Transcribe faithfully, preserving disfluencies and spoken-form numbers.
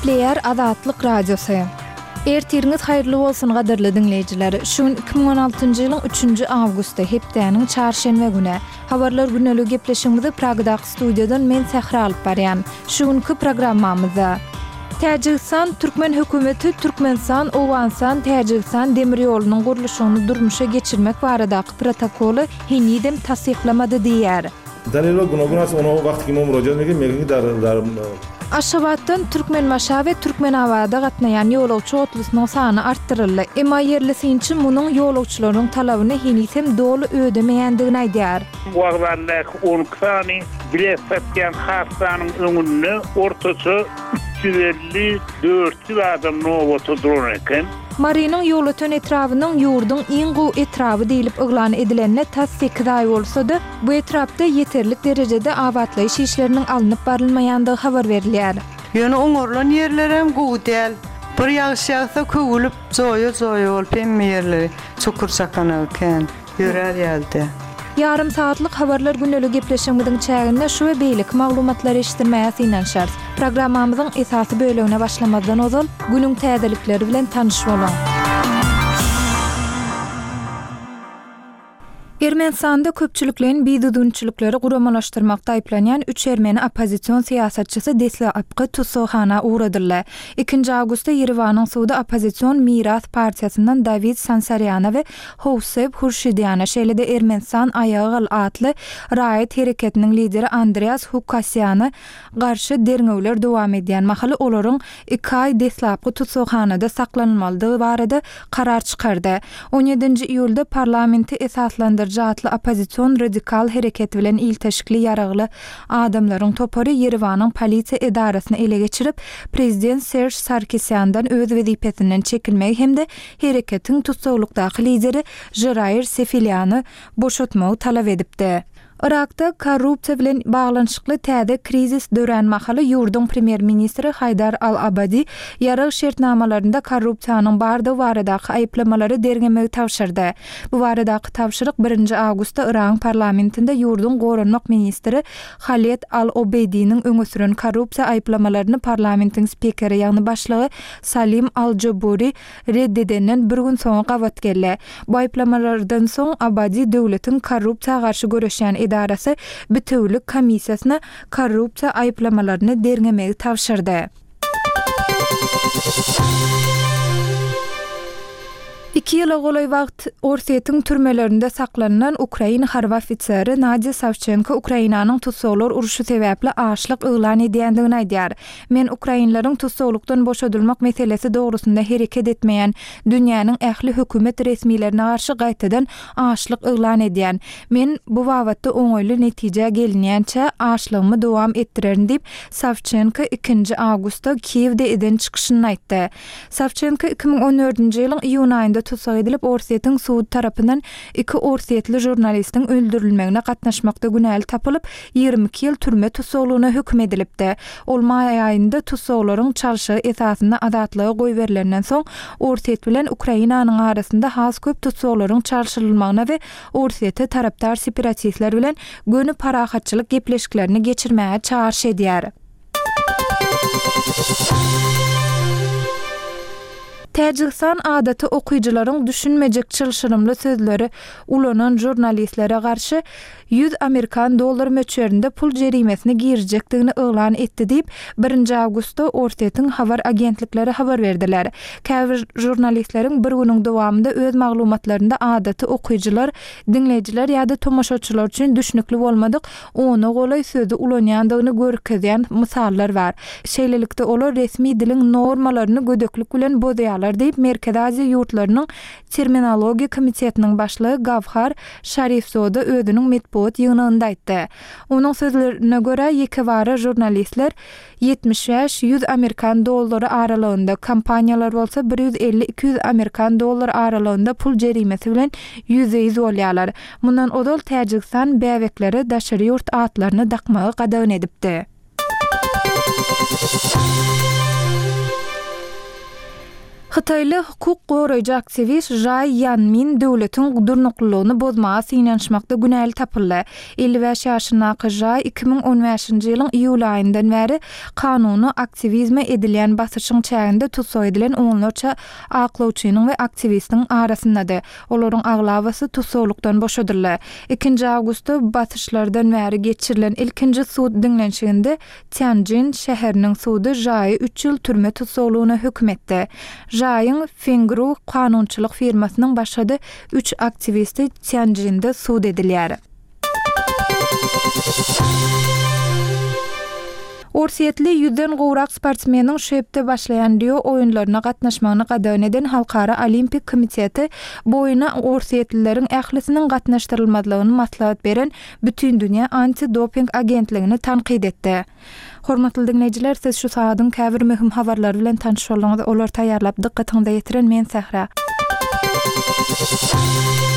Nükleer Azatlyk Radiosu. Ertiriniz hayırlı bolsun gaderli dinleyijiler. Şun iki bin on altyncı ýylyň üçünji awgusty hepdeniň çarşembe güne habarlar güneligi gepleşigimizi Pragdaky studiýadan men Sahra alyp barýan. Şuňky programmamyzda Täjikistan Türkmen hökümeti Türkmenistan Owanstan Täjikistan demir ýolunyň gurulşyny durmuşa geçirmek baradaky protokoly henidem tasdiqlamady diýär. Dalilo gunogunas onu wagt kimi müracaat etmek megen dar Aşgabatdan Türkmenmaşa we Türkmenawada gatnaýan ýolagçy otlusynyň sany artdyryldy. Emma yerlisi üçin munyň ýolagçylaryň talabyny henisem dolu ödemeýändigini aýdýar. Wagtlardaky on sany bilet satýan hastanyň öňünde ortaça üç yüz elli dört yüz adam nowata duran eken. Marinin ýol öten etrawynyň ýurdun iň gowy etrawy diýilip yglan edilenne ta sekiz ay bolsa-da, bu etrapda ýeterlik derejede awatlaýyş işleriniň alınıp barylmaýandygy habar berilýär. Ýöne oňorlan ýerler hem gowy däl. Bir ýagyş ýagsa köwülüp zoýa-zoýa bolup hem ýerleri çukur sakana eken. Ýörer ýaldy. Yarım saatlyk habarlar güneligi gepleşigimiziň çäginde şu we beýlik maglumatlar eşitdirmäge synan şart. Programmamyzyň esasy bölegine başlamazdan ozal günüň täzelikleri bilen tanyş bolan. Ermenistanda köpçülüklerin biýdudunçylykları guramalaşdyrmakda aýplanýan üç ermeni opozisiýon siýasatçysy deslepki tutukhana uğradylar. ikinji awgustda Ýerewanyň suwda opozisiýon Miras partiýasyndan David Sansaryan we Howsep Hurşidyan şeýlede Ermenistan aýagy atly raýat hereketiniň lideri Andreas Hukasyan garşy derňewler dowam edýän mahaly olaryň iki ay deslepki tutukhanada saklanmalydygy barada karar çykardy. on ýedinji iýulda parlamenti esaslandyrjy atly opozisiýon radikal hereket bilen ilteşikli ýaragly adamlaryň topary Ýerewanyň polisiýa edarasyny ele geçirip prezident Serj Sarkisyandan öz wezipesinden çekilmegi hemde hereketiň tutsawlykdaky lideri Jiraýr Sefiliany boşatmagy talap edipdi. Irakda korrupsiýa bilen baglanyşykly täze krizis dören mahaly ýurdun premier ministri Haydar al-Abadi ýarag şertnamalarynda korrupsiýanyň bardygy baradaky aýplamalary dergemegi tawşyrdy. Bu baradaky tawşyryk birinji awgustda Irak parlamentinde ýurdun goranmak ministri Khaled al-Obeydiň öňe süren korrupsiýa aýplamalaryny parlamentiň spikeri ýagny başlygy Salim al-Jaburi reddedenden bir gün soň gawat geldi. Bu aýplamalardan soň Abadi döwletiň korrupsiýa garşy göreşýän idarasy bütewlik komissiýasyna korrupsiýa aýplamalaryny dergemegi tawşyrdy. İki ýyla golay wagt Orsetýň türmelerinde saklanan Ukraina harby ofiseri Nadia Savchenko Ukrainanyň tutsawlar uruşy sebäpli açlyk yglan edýändigini aýdýar. Men Ukrainlaryň tutsawlykdan boşadylmak meselesi dogrusynda hereket etmeýän dünýäniň ähli hökümet resmiýetlerine garşy gaýtadan açlyk yglan edýän. Men bu wagtda oňoýly netije gelinýänçe açlygymy dowam etdirerin diýip Savchenko ikinji awgustda Kiewde eden çykyşyny aýtdy. Savchenko iki bin on dördünji ýylyň iýun aýynda tutsak edilip Orsetýň suwd tarapyndan iki orsetli jurnalistiň öldürilmegine gatnaşmakda günäli tapylyp ýygrimi iki ýyl türme tutsawlygyna hökm edilipdi. Ol may aýynda tutsawlaryň çalşy esasynda azatlyga goý berilenden soň Orset bilen Ukrainanyň arasynda has köp tutsawlaryň çalşyrylmagyna we Orsetýa tarapdar separatistler bilen göni parahatçylyk gepleşiklerini geçirmäge çağırş edýär. Täjikistan adaty okuyjylaryň düşünmejek çylşyrymly sözleri ulanan jurnalistlere garşy yüz Amerikan dollar möçberinde pul jerimesini girjekdigini yglan etdi diýip birinji awgustda Orsetýň habar agentlikleri habar berdiler. Käbir jurnalistleriň bir günüň dowamında öz maglumatlarynda adaty okuyjylar, dinleýijiler ýa-da tomoşaçylar üçin düşnükli bolmadyk onu golay sözü ulanýandygyny görkezýän misallar bar. Şeýlelikde olar resmi diliň normalaryny gödöklük bilen bozýarlar diýip Merkez Aziýa ýurtlarynyň terminologiýa komitetining başlygy Gavhar Şarifzoda özüniň matbuat ýygnygynda aýtdy. Onuň sözlerine görä ýeke wara jurnalistler yetmiş beş yüz Amerikan dollary aralygynda kampaniýalar bolsa bir yüz elli iki yüz Amerikan dollary aralygynda pul jerimesi bilen ýüze bolýarlar. Mundan odol Täjikistan bäwekleri daşary ýurt atlaryny dakmagy gadagan edipdi. Xitayly hukuk goraýjy aktivist Zhai Yanmin döwletiň gudurnuklygyny bozmaga synanşmakda günäli tapyldy. elli beş ýaşyndaky Zhai iki ming on beşinji ýylyň iýul aýyndan bäri kanuny aktivizme edilýän basyşyň çäginde tutsa edilen onlarça aklawçynyň we aktivistiň arasyndadyr. Olaryň aglawasy tutsaglykdan boşadyrlar. ikinji awgustda basyşlardan bäri geçirilen ilkinji suud diňlenşiginde Tianjin şäheriniň suudy Zhai üç ýyl türme tutsaglygyna hökm etdi. Zhai'ň Fengru kanunçylyk firmasynyň başady üç aktivisti Tianjin'de suud edilýär. Orsiýetli ýüzden gowrak sportmeniň şöpde başlaýan Rio oýunlaryna gatnaşmagyny gadan eden Halkara Olimpik Komiteti boýuna orsiýetlilerin ählisiniň gatnaşdyrylmadygyny maslahat beren bütün dünýä anti-doping agentligini tanqid etdi. Hormatly dinleýijiler, siz şu saatyň käbir möhüm habarlary bilen tanışýarlygyňyzy olar taýýarlap dikkatiňize ýetiren men Sahra.